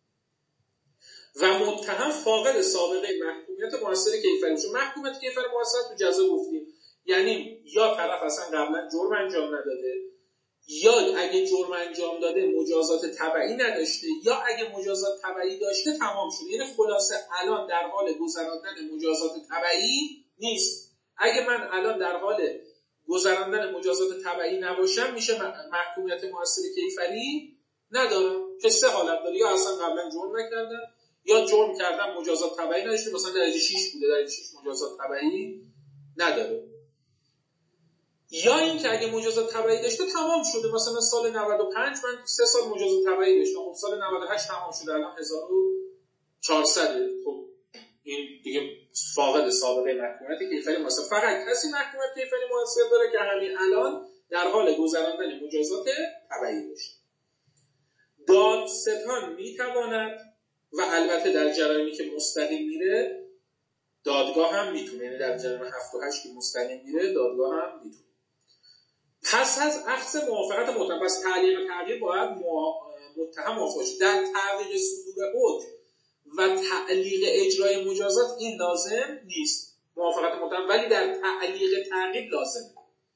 و متهم فاقد سابقه محکومیت مؤثر کیفری میشه. محکومیت کیفری مؤثر تو جزا گفتیم یعنی یا طرف اصلا قبلا جرم انجام نداده، یا اگه جرم انجام داده مجازات تبعی نداشته، یا اگه مجازات تبعی داشته تمام شده. یعنی خلاصه الان در حال گذراندن مجازات تبعی نیست. اگه من الان در حال گذراندن مجازات تبعی نباشم میشه محکومیت مؤثر کیفری ندارم که 3 حالت داره، یا اصلا قبلا جرم نکردم، یا جرم کردم مجازات تبعی نداشته، مثلا درجه 6 بوده، درجه 6 مجازات تبعی نداره. یا اینکه اگه مجازات تبعی داشته تمام شده، مثلا سال 95 من 3 سال مجازات تبعی داشتم، خب سال 98 تمام شده، الان 1400. خب این دیگه فاقد سابقه محکومیت کیفری مؤثر. فقط کسی محکومیت کیفری مؤثر داره که همین الان در حال گذراندن مجازات تبعی باشه. دادستان میتواند و البته در جرایمی که مستقیم میره دادگاه هم میتونه، یعنی در جرایم 7 و 8 که مستقیم میره دادگاه هم میتونه. پس از اخذ موافقت متهم، پس تعلیق تغییر باید متهم موافق باشه. در تعلیق صدور حکم و تعلیق اجرای مجازات این لازم نیست موافقت متهم، ولی در تعلیق تغییر لازمه.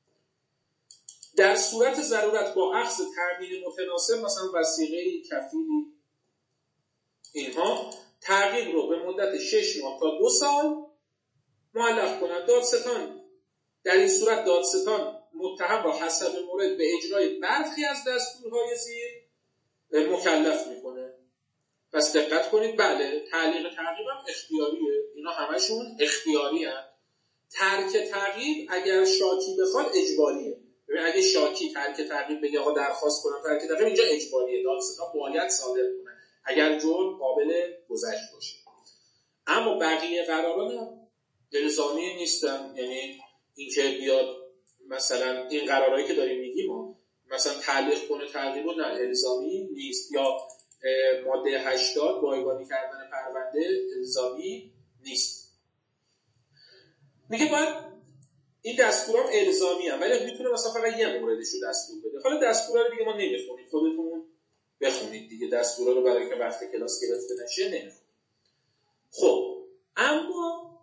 در صورت ضرورت با اخذ تضمین متناسب، مثلا وثیقه کفیلی، اینها تغییر رو به مدت 6 ماه تا 2 سال معلق کنند. دادستان در این صورت دادستان متهم را حسب مورد به اجرای برخی از دستورهای زیر مکلف میکنه. پس دقت کنید، بله تعلیق تغییر هم اختیاریه، اینا همشون اختیاری هست. ترک تغییر اگر شاکی بخواد اجباریه. ببین اگه شاکی ترک تغییر بگه آقا درخواست کنم ترک تغییر، اینجا اجباریه، دادستان باید صادر کنه اگر جرم قابل گذشت باشه. اما بقیه قراران الزامی نیستن، یعنی اینکه بیاد مثلا این قرارهایی که داریم میگیم ما مثلا تعلیق کنه تغییر نه الزامی نیست، یا ماده 80 بایگانی کردن پرونده الزامی نیست. میگه باید این دستورام الزامی هم، ولی میتونه مثلا فقط یه موردشو دستور بده. حالا دستورا رو دیگه ما نمیخونیم، خودتون بخونید دیگه دستورا رو، برای که وقت کلاس گرفته نشه نمیخونیم. خب اما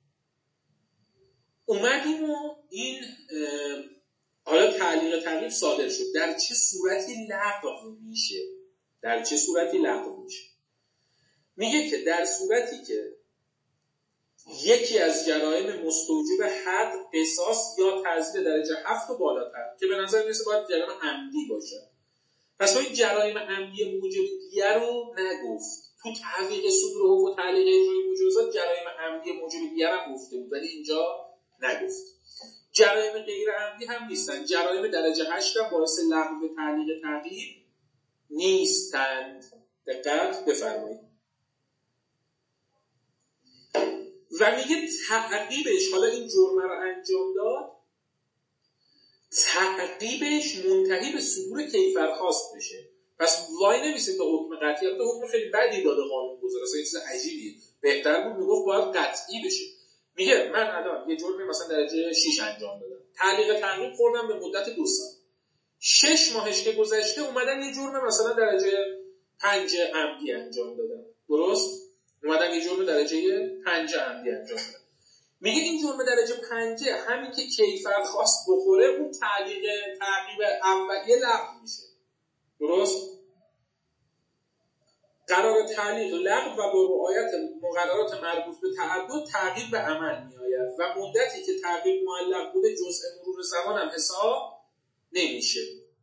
اومدیم و این حالا تعلیق تغییر صادر شد، در چه صورتی لغو میشه؟ در چه صورتی لغو میشه؟ میگه که در صورتی که یکی از جرایم مستوجب حد، قصاص یا تعزیر درجه 7 و بالاتر، که به نظر میرسه باید جرایم عمدی باشه. پس این جرایم عمدی موجب دیگه رو نگفت. تو تعلیق صدور حکم و تعلیق اجرای مجازات جرایم عمدی موجب دیگه هم گفته بود، ولی اینجا نگفت. جرایم غیر عمدی هم نیستن. جرایم درجه 8 هم باعث لغو تعلیق تغییر نیستند. دقت بفرمایید. و میگه تعقیبش، حالا این جرم رو انجام داد، تعقیبش منتهی به صدور کیفرخواست بشه. پس وای نمیسه تا حکم قطعی، البته حکم خیلی بدی داده قانون‌گذار، اصلا چیز عجیبیه، بهتر بود میگفت باید قطعی بشه. میگه من الان یه جرمی مثلا درجه 6 انجام دادم، تعلیق تغییر خوردم به مدت 2 سال، 6 ماهش که گذشته اومدن یه جرم مثلا درجه 5 عمدی انجام دادم، درست؟ اومدن یه جرم درجه 5 عمدی انجام دادم. میگه این جرم درجه 5 همین که کیفرخواست بخوره، اون تعقیب اولیه لغو میشه، درست؟ قرار تعلیق لغو و با رعایت مقررات مربوط به تعدد تعقیب به عمل میآید و مدتی که تعقیب معلق بوده جزء مرور زمان هم حساب نمیشه.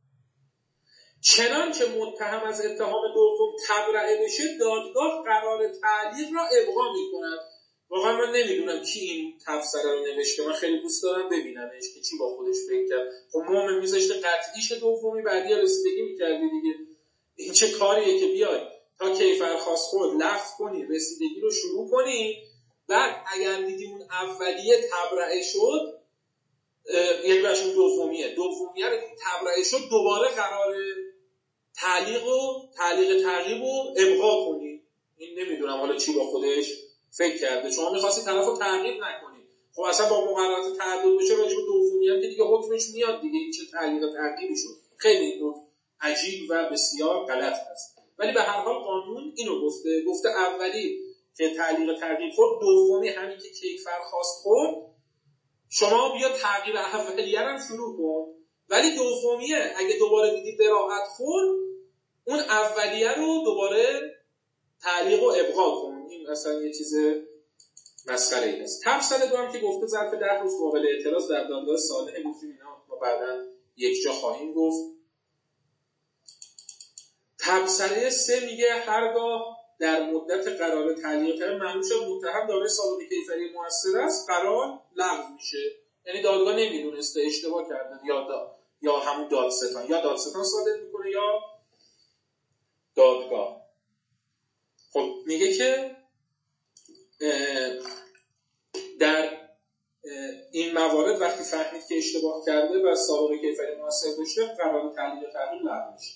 چنان که متهم از اتهام دوم تبرئه بشه، دادگاه قرار تعلیق را ابقا میکند. واقعا من نمیدونم کی این تفسیر رو نوشته. من خیلی دوست دارم ببینمش که چی با خودش فکر کرد. خب مومن میذاشته قطعیش دومی، بعدی رسیدگی میکردی دیگه. این چه کاریه که بیای تا کیفرخواست خود لغو کنی، رسیدگی رو شروع کنی، بعد اگر دیدی اون اولیه تبرئه شد، یعنی بخش دومیه رو تبرئه شد، دوباره قرار تعلیق و ابقا کنی. این نمیدونم حالا چی با خودش فکر کرده. شما می‌خواستی طرفو تعقیب نکنی، خب اصلا با مقررات تعدد بشه راجع به دومیه که دیگه حکمش میاد دیگه. این چه تعلیق و تعقیبی شد؟ خیلی عجیب و بسیار غلط است. ولی به هر حال قانون اینو گفته اولی که تعلیق تعقیب خورد، دومی همین که کیفرخواست خورد، شما بیا تعقیب اولیه رو شروع کن، ولی دومیه اگه دوباره دیدی براعت خورد، اون اولیه رو دوباره تعلیق و ابقا کن. این اصلا یه چیز مسخره ای است. تفسیر دو هم که گفته ظرف 10 روز قابل اعتراض در دادگاه صالح، گفتیم اینا ما بعداً یک جا خواهیم گفت. تفسیر 3 میگه هرگاه در مدت قرار تعلیق کردن معلوم شد متهم دارای سابقه کیفری موثر است، قرار لغو میشه. یعنی دادگاه نمیدونسته، اشتباه کرده، یا همون دادستان صادر میکنه یا دادگاه. خب میگه که در این موارد وقتی فهمید که اشتباه کرده و سابقه کیفری موثر داشته، قرار تعلیق لغو میشه.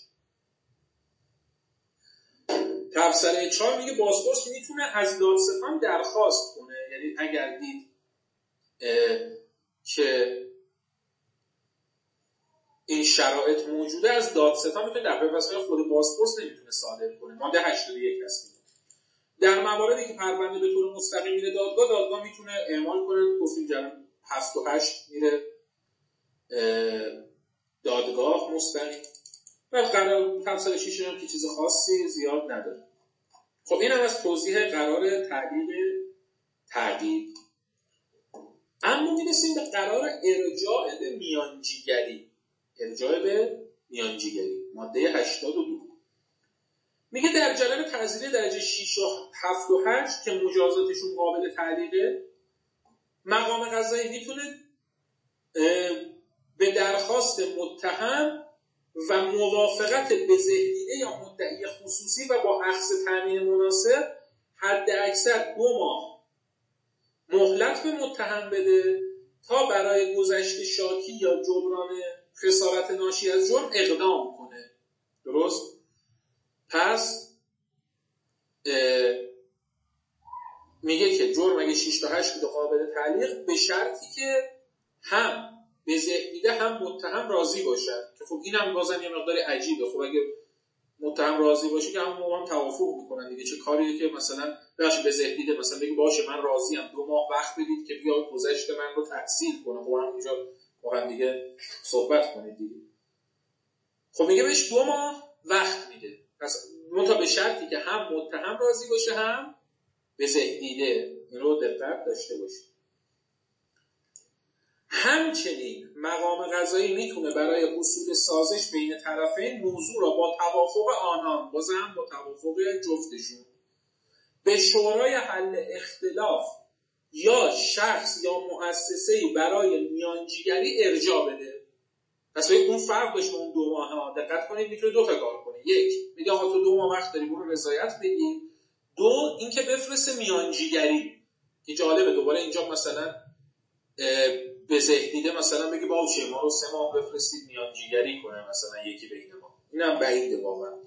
تفسیر 4 میگه بازپرس میتونه از دادستان درخواست کنه، یعنی اگر دید که این شرایط موجوده، از دادستان میتونه در پیوستای خود بازپرس نمیتونه صادر کنه. ماده 81 هست. در مواردی که پرونده به طور مستقیم میره دادگاه میتونه اعمال کنه. گفتیم جنم 7 و 8 میره دادگاه مستقیم. و قرار تفسیر 6 هم که چیز خاصی زیاد نداره. خب این هم از توضیح قرار تعقیب. اما میرسیم به قرار ارجاع به میانجیگری. ماده 82 میگه در جلب تعزیری درجه 6 و 7 و 8 که مجازاتشون قابل تعلیقه، مقام قضایی میتونه به درخواست متهم و موافقت بزهدیده یا مدعی خصوصی و با اخذ تامین مناسب حد اکثر 2 ماه مهلت به متهم بده تا برای گذشت شاکی یا جبران خسارت ناشی از جرم اقدام کنه. درست؟ پس میگه که جرم اگه 6 تا 8 بوده قابل تعلیق، به شرطی که هم بزهدیده هم متهم راضی باشن. که خب اینم بازم یه مقدار عجیبه. خب اگه متهم راضی باشه که همون موقع هم توافق میکنن دیگه. چه کاریه که مثلا بخش بزهدیده مثلا بگه باشه من راضیم 2 ماه وقت بدید که بیاد گذشت من رو تحصیل کنه. خب همونجا با هم دیگه صحبت کنید دیگه. خب میگه بهش 2 ماه وقت میده. پس منتها به شرطی که هم متهم راضی باشه هم بزهدیده. این رو دقت داشته باشه. همچنین مقام قضایی میتونه برای حصول سازش بین طرفین موضوع را با توافق آنان، بازم با توافق جفتشون، به شورای حل اختلاف یا شخص یا مؤسسه‌ای برای میانجیگری ارجاع بده. پس اون فرق داشت با اون 2 ماه ها. دقت کنید میتونه 2 تا کار کنه. یک، میگه آقا تو 2 ماه وقت داری برو رضایت بگیر. 2، اینکه بفرسته میانجیگری. که جالبه دوباره اینجا مثلا به ذهنیده مثلا بگی باشه ما رو 3 ماه بفرستید میانجیگری کنه مثلا یکی بین ما. اینم بعیده واقعا.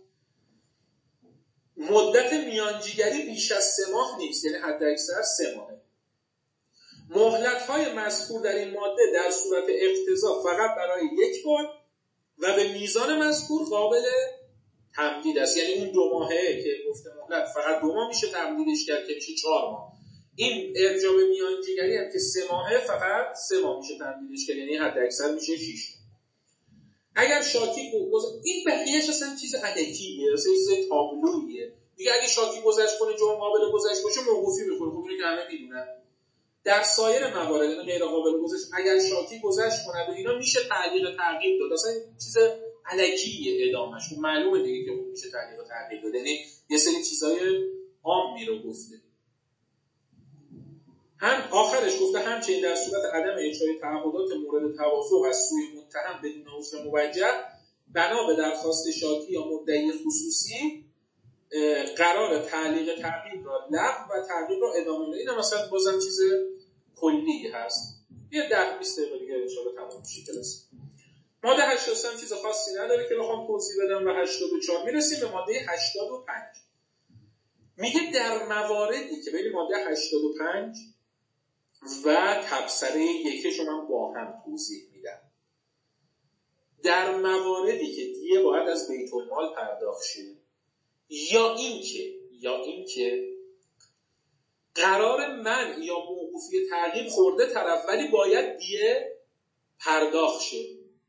مدت میانجیگری بیش از 3 ماه نیست، یعنی حد اکثر 3 ماهه. مهلت‌های مذکور در این ماده در صورت اقتضا فقط برای 1 بار و به میزان مذکور قابل تمدید است. یعنی اون 2 ماهه که گفته مهلت فقط 2 ماه میشه تمدیدش کرد که میشه 4 ماه. این ارجاع به میانجیگری هم که 3 ماهه فقط 3 ماه میشه تمدیدش کرد، یعنی حد اکثر میشه 6 ماه. اگر شاکی این بقیه‌اش اصلا چیز الکیه، اصلا چیز تابلویه. دیگه اگه شاکی گذشت کنه جرم قابل گذشت باشه موقوفی میخوره. خب اینو که همه میدونن. در سایر موارد غیر قابل گذشت اگر شاکی گذشت کنه و اینا میشه تعقیب داد. اصلا چیز الکیه ادامهش. معلومه دیگه که میشه تعقیب داد. یعنی یه سری چیزای عام میرو گفته. هم آخرش گفته همچنین در صورت عدم اجرای تعهدات مورد توافق از سوی متهم بدون عذر موجه بنا به درخواست شاکی یا مدعی خصوصی قرار تعلیق تعقیب را لغو و تعقیب را ادامه بده. این مثلا بازم چیز کلی هست. یه 10-20 دقیقه دیگه ان شاءالله تمام میشه کلاس. ماده 83 چیز خاصی نداره که بخوام توضیح بدم و 84 میرسیم به ماده 85. میگه در مواردی که بین ماده 85 و تبصره یکیشو من با هم توضیح میدم، در مواردی که دیگه باید از بیت المال پرداخت شه یا اینکه قرار منع یا موقوفی تعقیب خورده طرف ولی باید دیگه پرداخت شه،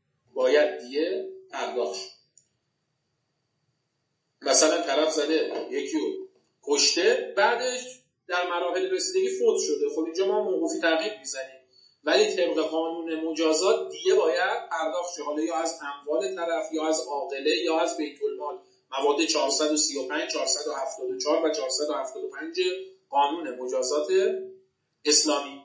مثلا طرف زده یکی رو کشته، بعدش در مراحل رسیدگی فوت شده، خب اینجا ما موقوفی تعقیب میزنیم ولی طبق قانون مجازات دیگه باید پرداخت شه، حالا یا از اموال طرف یا از عاقله یا از بیت المال. مواد 435 474 و 475 قانون مجازات اسلامی.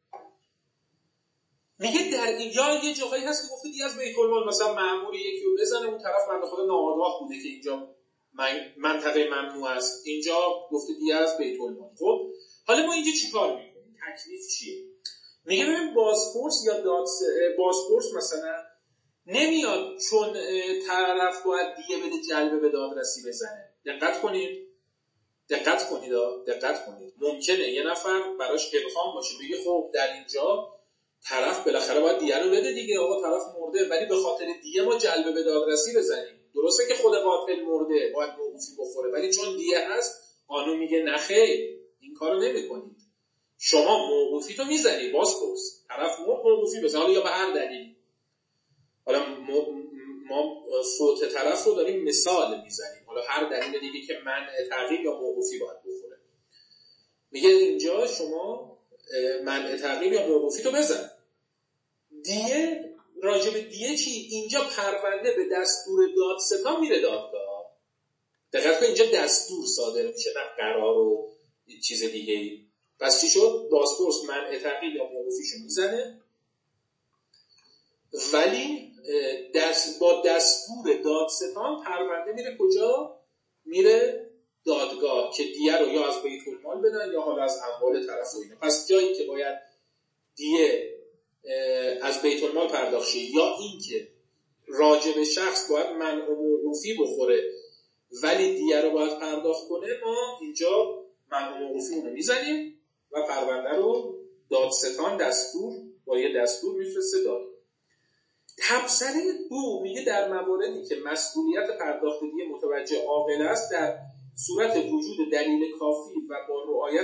میگه در اینجا یه جایی هست که گفته دیگه از بیت المال، مثلا مأمور یکی رو بزنه، اون طرف بنده خدا ناآگاه بوده که اینجا منطقه ممنوع است، اینجا گفته دیگه از بیت المال. خب حالا ما اینجا چیکار میکنیم؟ تکلیف چیه؟ میگه ببین بازپرس یا بازپرس مثلا نمیاد چون طرف باید دیگه بده جلبه به دادرسی بزنه. دقت کنید. ممکنه یه نفر براش ابهام باشه، بگه خب در اینجا طرف بالاخره باید دیگه رو بده دیگه، آقا طرف مرده ولی به خاطر دیگه ما جلبه به دادرسی بزنیم. درسته که خود قاتل مرده باید موقوفی بخوره، ولی چون دیگه هست قانون میگه نه خیر، این کارو نمی‌کنید. شما موقوفی تو میزنی، بازپرس طرف موقوفی بزنه، حالا یا به هر دلیل. حالا ما فوت طرف رو داریم مثال میزنیم، حالا هر دلیل دیگه که منع تعقیب یا موقوفی باید بخوره. میگه اینجا شما منع تعقیب یا موقوفی تو بزن. دیگه راجب دیگه چی؟ اینجا پرونده به دستور دادستان میره دادگاه. دقت کن اینجا دستور صادر میشه نه قرار و چیز دیگه ای. پس چی شد؟ بازپرس منع تعقیب یا موقوفیشو میزنه ولی با دستور دادستان پرونده میره کجا؟ میره دادگاه که دیه رو یا از بیت المال بدن یا حالا از اموال طرف و اینا. پس جایی که باید دیه از بیت المال پرداخت شه یا این که راجب شخص باید منع و موقوفی بخوره ولی دیه رو باید پرداخت کنه، ما اینجا منع و موقوفی اونو میزنیم و پرونده رو دادستان با یه دستور میفرسته دادگاه. تبصره 2 میگه در مواردی که مسئولیت پرداخت دیه متوجه عاقل است در صورت وجود دلیل کافی و با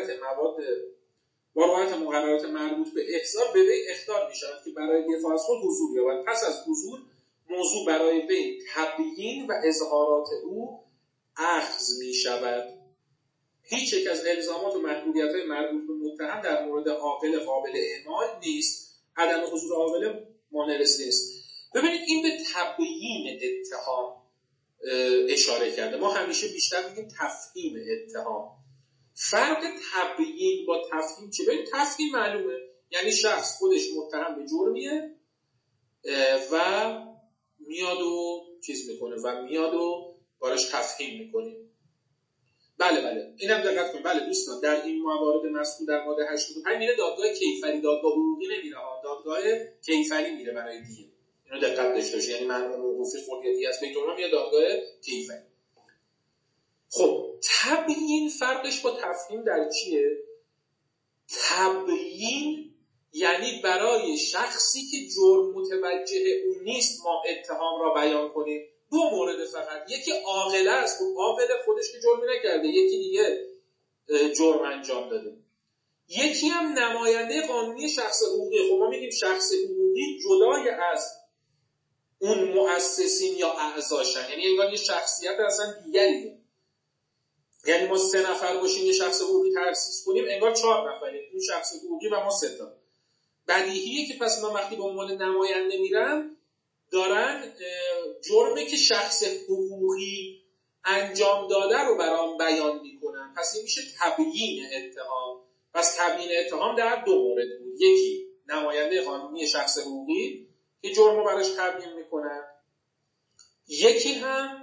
رعایت مقررات مربوط به احضار به وی اخطار می‌شود که برای دفاع از خود حضور یابد. پس از حضور موضوع برای وی تبیین و اظهارات او اخذ می‌شود. هیچ یک از الزامات و محدودیت‌های مربوط به متهم در مورد عاقل قابل اعمال نیست. عدم حضور عاقل مانع نیست. ببینید این به تبیین اتهام اشاره کرده. ما همیشه بیشتر میگیم تفهیم اتهام. فرق تبیین با تفهیم چیه؟ ببین تفهیم معلومه، یعنی شخص خودش متهم به جرمیه و میاد و چیز میکنه و میاد و براش تفهیم میکنه. بله اینم دقت کنید. بله دوستان، در این موارد مذکور در ماده 85 میره دادگاه کیفری، دادگاه حقوقی نمیره، دادگاه کیفری میره برای دیگه. اینو دقت داشته باشید، یعنی منع موقوفی خودیتی از بیت المال میاد دادگاه کیفری. خب تبیین فرقش با تفهیم در چیه؟ تبیین یعنی برای شخصی که جرم متوجه اون نیست ما اتهام را بیان کنیم. 2 مورد فقط، یکی عاقل است، خب عاقل خودش که جرمی نکرده، یکی دیگه جرم انجام داده. یکی هم نماینده قانونی شخص حقوقی. خب ما میگیم شخص حقوقی جدای از اون مؤسسین یا اعضاشن، یعنی انگار یه شخصیت اصلا دیگریه. یعنی ما 3 نفر باشیم یه شخص حقوقی تأسیس کنیم، انگار 4 نفریم، اون شخص حقوقی و ما 3 تا. بدیهیه که پس من وقتی به عنوان نماینده میرم دارن جرمی که شخص حقوقی انجام داده رو برام بیان میکنن، پس این میشه تبیین اتهام. پس تبیین اتهام در دو مورد بود. یکی نماینده قانونی شخص حقوقی که جرم رو براش تبیین میکنن، یکی هم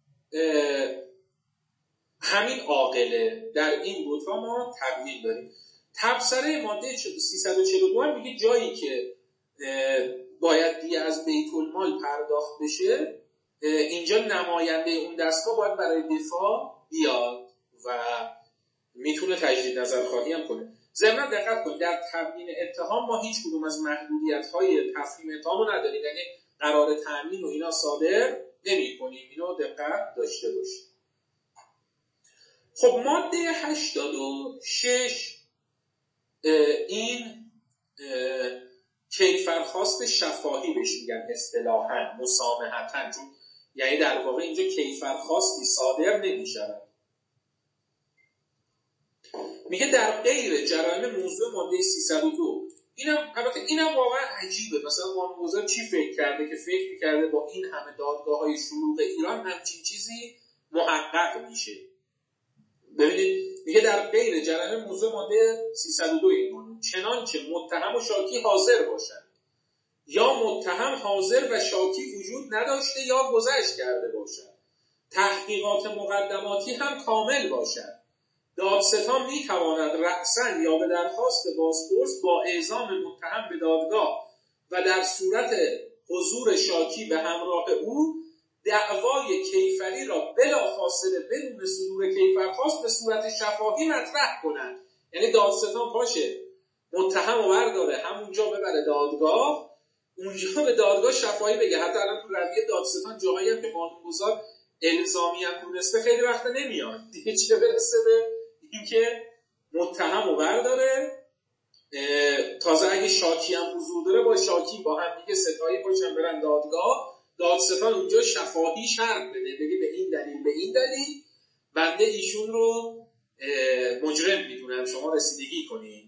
همین عاقله. در این دوتا ما تبیین داریم. تبصره ماده 342 هم میگه جایی که باید دیه از بیت المال پرداخت بشه، اینجا نماینده اون دستگاه باید برای دفاع بیاد و میتونه تجدید نظرخواهی هم کنه. ضمن دقت کنید در تبیین اتهام ما هیچ کدوم از محدودیت‌های تفهیم اتهام رو نداریم، یعنی قرار تأمین و اینا صادر نمی‌کنیم. اینو دقت داشته باشید. خب ماده 86 این کیفرخواست شفاهی بهش میگن اصطلاحاً، مسامحتاً، چون یعنی در واقع اینجا کیفرخواستی صادر نمی‌شود. میگه در غیر جرایم موضوع ماده 302. اینم واقعا عجیبه. مثلا قانونگذار چی فکر کرده که فکر می‌کرده با این همه دادگاه‌های شلوغ ایران همچین چیزی محقق میشه. ببینید میگه در غیر جرایم موضوع ماده 302 این قانون چنانچه متهم و شاکی حاضر باشند یا متهم حاضر و شاکی وجود نداشته یا گذشت کرده باشد، تحقیقات مقدماتی هم کامل باشد، دادستان میتواند رأساً یا به درخواست بازپرس با اعزام متهم به دادگاه و در صورت حضور شاکی به همراه او دعوای کیفری را بلافاصله بدون صدور کیفرخواست به صورت شفاهی مطرح کند. یعنی دادستان باشه متهم رو برداره همونجا ببره دادگاه، اونجا به دادگاه شفاهی بگه. حتی الان تو رویه دادستان جاهایی هم که قانونگذار الزامی هم دونسته خیلی وقت نمیاد دیگه، چه برسه به اینکه متهم رو برداره، تازه اگه شاکی هم حضور داره با شاکی با هم دیگه ستایی باشن برن دادگاه، دادستان اونجا شفاهی شرط بده، بگه به این دلیل بنده ایشون رو مجرم میدونم، شما رسیدگی کنید.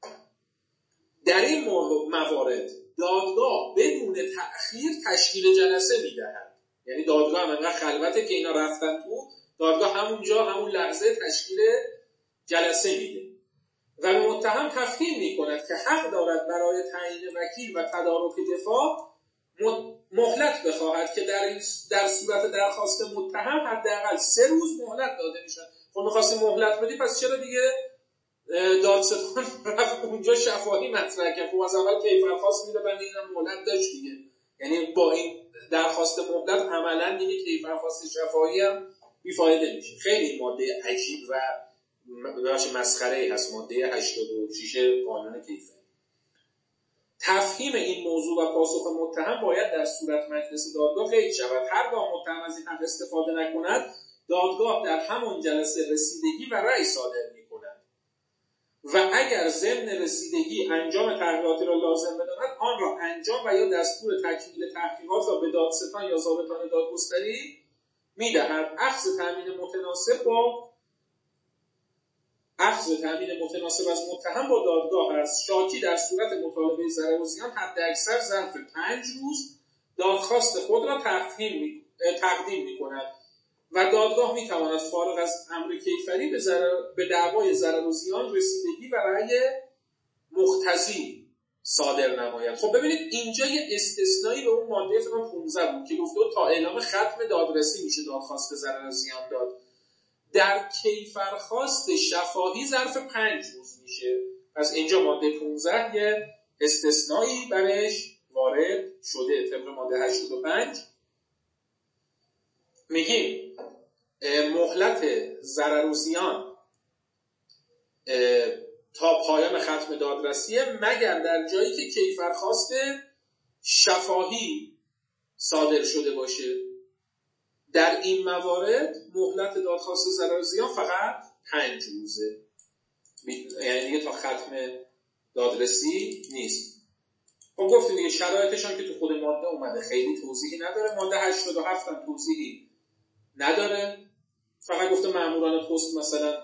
در این موارد دادگاه بدون تأخیر تشکیل جلسه میدهد. یعنی دادگاه هم انقدر خلوته که اینا رفتن تو دادگاه، همونجا همون لحظه تشکیل جلسه میده و به متهم تفهیم میکند که حق دارد برای تعیین وکیل و تدارک دفاع مهلت بخواهد که در صورت درخواست متهم حداقل 3 روز مهلت داده میشد. خب می‌خواستی مهلت بدی، پس چرا دیگه دادستان رفت اونجا شفاهی مطرح کرد؟ خب از اول کیفرخواست میده، بعد اینم مهلت داشت دیگه. یعنی با این درخواست مهلت عملاً دیگه کیفرخواست شفاهی هم بیفایده میشه. خیلی ماده عجیب و مسخره‌ای هست ماده 86 قانون کیفری. تفهیم این موضوع و پاسخ متهم باید در صورت مجلس دادگاه قید شود. هرگاه متهم از این حق استفاده نکند، دادگاه در همان جلسه رسیدگی و رأی صادر می‌کند و اگر ضمن رسیدگی انجام تحقیقاتی را لازم بداند، آن را انجام و یا دستور تکمیل تحقیقات را به دادستان یا ضابطان دادگستری می‌دهد. اخذ تامین متناسب از متهم با دادگاه است. شاکی در صورت مطالبه ضرر و زیان حداکثر ظرف 5 روز دادخواست خود را تقدیم می‌کند و دادگاه می‌تواند فارغ از امر کیفری به دعوای ضرر و زیان رسیدگی و رأی مقتضی صادر نماید. خب ببینید اینجا یه استثنایی به اون ماده 15 بود که گفته تا اعلام ختم دادرسی میشه دادخواست ضرر و زیان داد. در کیفرخواست شفاهی ظرف 5 روز میشه. پس اینجا ماده 15 یه استثنایی برش وارد شده. طبق ماده 85 میگیم مهلت ضرر و زیان تا پایان ختم دادرسیه، مگر در جایی که کیفرخواست شفاهی صادر شده باشه. در این موارد مهلت دادخواست ضرر و زیان فقط 5 روزه، یعنی دیگه تا ختم دادرسی نیست. خب گفتیم دیگه شرایطش هم که تو خود ماده اومده، خیلی توضیحی نداره. ماده 87 هم توضیحی نداره، فقط گفته ماموران پست مثلا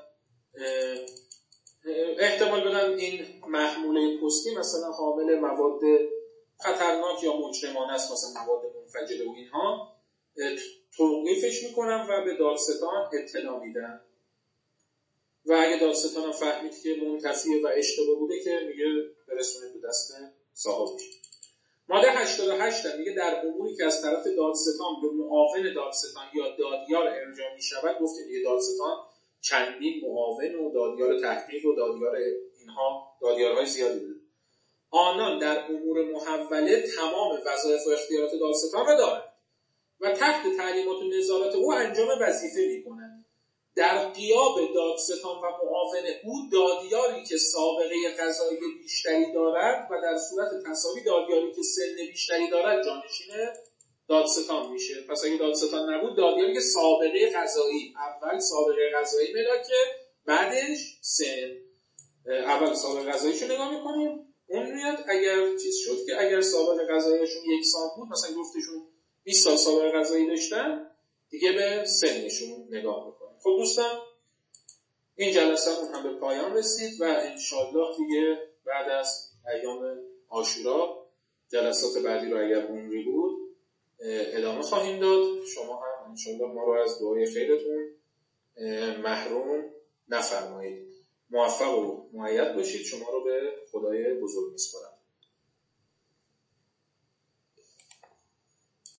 احتمال بدن این محموله پستی مثلا حامل مواد خطرناک یا مجرمانه است، مثلا مواد منفجره و اینها، توقیفش میکنن و به دادستان اطلاع میدن. و اگه دادستان هم فهمید که منتفیه و اشتباه بوده که میگه برسونه به دست صاحبش. ماده 88 میگه در اموری که از طرف دادستان به معاون دادستان یا دادیار ارجاع میشود، گفته دیگه دادستان چندین معاون و دادیار تحقیق و دادیار اینها دادیارهای زیادی داره. آنان در امور محوله تمام وظایف و اختیارات دادستان را دارند و تحت تعلیمات و نظارت او انجام وظیفه میکنند. در غیاب دادستان و معاون او دادیاری که سابقه قضایی بیشتری دارد و در صورت تساوی دادیاری که سن بیشتری دارد جانشین دادستان میشه. پس اگه دادستان نبود، دادیاری که سابقه قضایی، اول سابقه قضایی ملاکه، بعدش سن. اول سابقه قضاییشو نگاه میکنیم، اون میاد اگر چیز شد که اگر سابقه قضاییشون یکسان بود، مثلا گفتشون 20 سال سابقه قضایی داشتن، دیگه به سنشون نگاه میکنیم. خب دوستان، این جلسه هم به پایان رسید و انشالله دیگه بعد از ایام عاشورا جلسات بعدی رو اگر عمری بود ادامه خواهیم داد. شما هم انشالله ما رو از دعای خیرتون محروم نفرمایید. موفق و مؤید باشید. شما رو به خدای بزرگ میسپارم.